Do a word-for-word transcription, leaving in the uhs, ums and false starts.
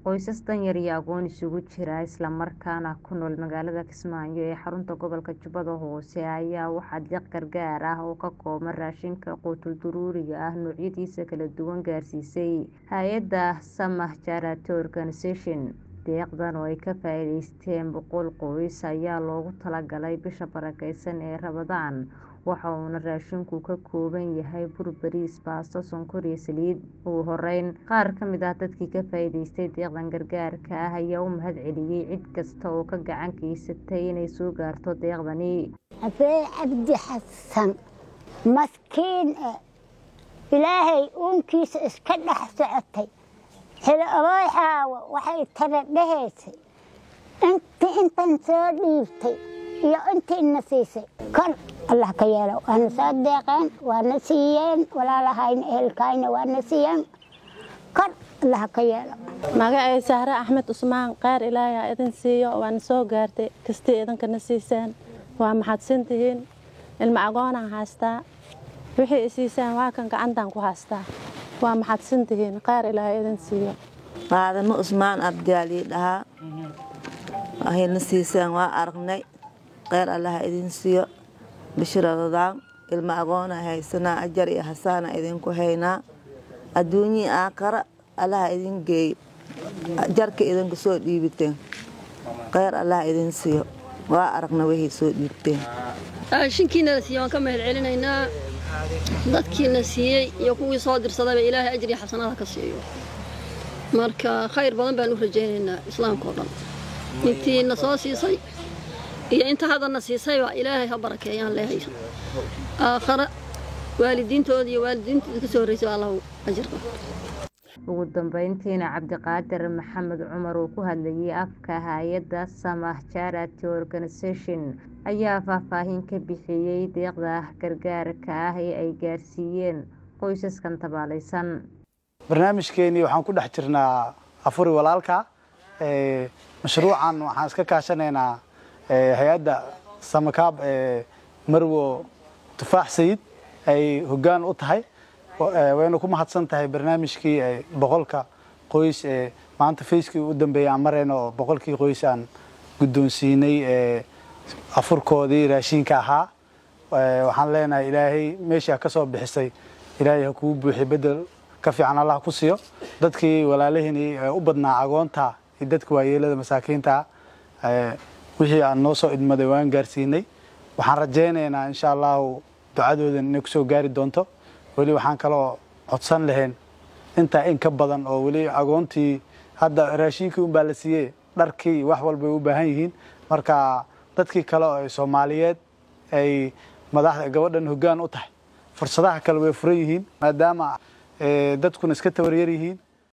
qoysas danyar iyo aqoon isugu jira isla markaana ku nool magaalada Kismaayo ee xarunta gobolka Jubbada Hoose ayaa waxaa deeq gargaar ah oo ka kooban raashinka qutul daruuriga ah noocyadiisa kala duwan gaarsiisay hay'adda Samah Charity Organisation. Deeqdan oo ay ka faa'iideysteen boqol qoys ayaa loogu talagalay bisha barakeysan ee Ramadaan, waxa uuna raashinku ka kooban yahay bur, bariis, baasto, sonkor iyo saliid. Ugu horeyn, qaar ka mid ah dadkii ka faa'iideystay deeqdan gargaarka ah ayaa u mahadceliyay cid kasta oo ka gacan geysatay inay soo gaarto deeqdani. Afee Cabdi Xasan maskiin Ilaahay uunkiisa iska dhex socotay xilli odayaxaawa waxay tara dhahaysay inta intan soo dhiibtay iyo intii na siisay kor Allah ka yeelo waana soo deeqeen waana siiyeen walaalahayna ehelkayna waana siiyeen kor Allah ka yeelo magacay Sahra Axmed Usmaan qaar Ilaahay idin siiyo waan soo gaartay kastii idinkana siiseen waa mahadsantihiin ilma agoon haystaa wixii siiseen waa kan gacantan ku haystaa waa mahadsantihiin qaar Ilaahay idin siiyo qaadamo Usmaan Abdaali dhaha ahayna siiseen waa aragnay qaar Allah idin siiyo bishradaan ilma agoon haysana ajar iyo hasana idin ku haynaa adduunyi aakhira Allah idin geey jarka idin ku soo dhiibteen qaar Allah idin siiyo waa aragnay wixii soo dhiibteen raashinkiina siiyaan ka mahad celinaynaa dadkiina siiyay iyo kuwii soo dirsaday Ilaahay ajri xasanaad ka siiyo marka khayr badan baan u rajaynaynaa islaamka oo dhan intiina soo siisay iyo inta hadana siisay waa Ilaahay ha barakeeyaan leeyahay aakhira waalidiintooda iyo waalidiinta ka soo horeysay Allah ajirka. Ugu dambeyntiina Cabdiqaadir Maxamed Cumar oo ku hadlayay afka hay'adda Samah Charity Organisation ayaa faahfaahin ka bixiyay deeqda gargaarka ah ee ay gaarsiiyeen qoysaskan tabaalaysan. barnaamijkeeni waxaan ku dhex jirnaa afuri walaalka ee mashruucan waxaan iska kaashanaynaa hay'adda Samakaab ee Marwo Tufaax Sayid ay hoggaan u tahay wayna ku mahadsan tahay barnaamijkii boqolka qoys ee maanta Facebookii u dambeeyay marayno boqolkii qoys aan guddoonsiinay ee afurkoodii raashinka ahaa waxaan leenahay Ilaahay meesha ka soo bixisay Ilaahay ha ku buuxiyo bedel ka fiican Allah ku siiyo dadkii walaalaheeni u badnaa agoonta iyo dadka waayeelada masaakiinta ee wixii aan noo soo idmaday waan gaarsiinay waxaan rajaynaynaa insha Allah ducadooda inay ku soo gaari doonto wali waxaan kaloo codsan lahayn inta in ka badan oo wali agoontii hadda raashinkii u baa la siiyay dharkii wax walba u baahan yihiin marka dadkii kale oo Soomaaliyeed ay madaxda gabadhan hoggaan u tahay fursadaha kale way furan yihiin maadaama dadku iska tawareer yihiin